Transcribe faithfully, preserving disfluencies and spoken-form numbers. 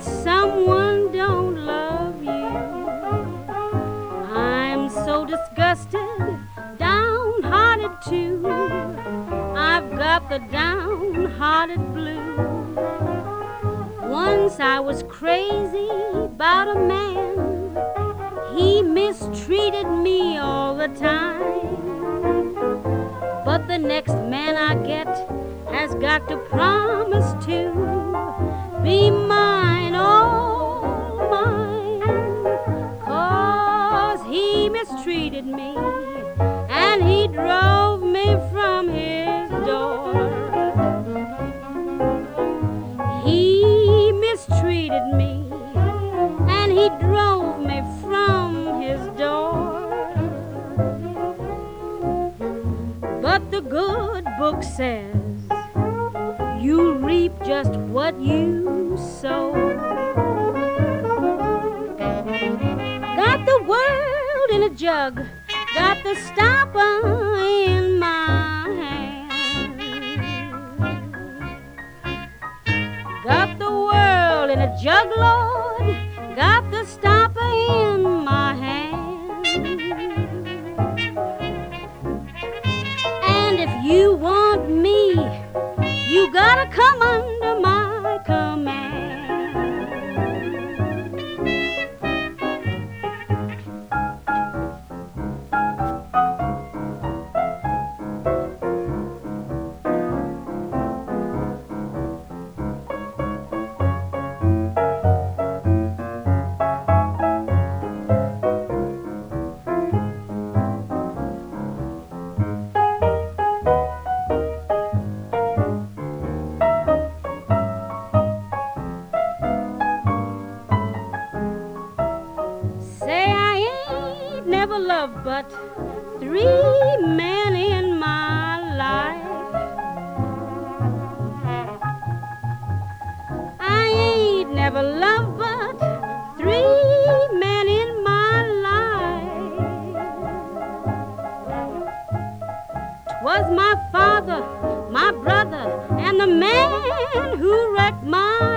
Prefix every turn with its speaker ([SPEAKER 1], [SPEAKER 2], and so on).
[SPEAKER 1] someone don't love you. I'm so disgusted, downhearted too. I've got the downhearted blues. Once I was crazy about a man. He mistreated me all the time. But the next man I get has got to promise to be mine, all mine. 'Cause he mistreated me and he drove me from his door. He mistreated me and he drove me from his door. But the good book says you reap just what you sow. Got the world in a jug, got the stopper in my hand. Got the world in a jug, Lord, got the stopper in my hand. And if you want me, you gotta come under my command. Never loved but three men in my life. I ain't never loved but three men in my life. 'Twas my father, my brother, and the man who wrecked my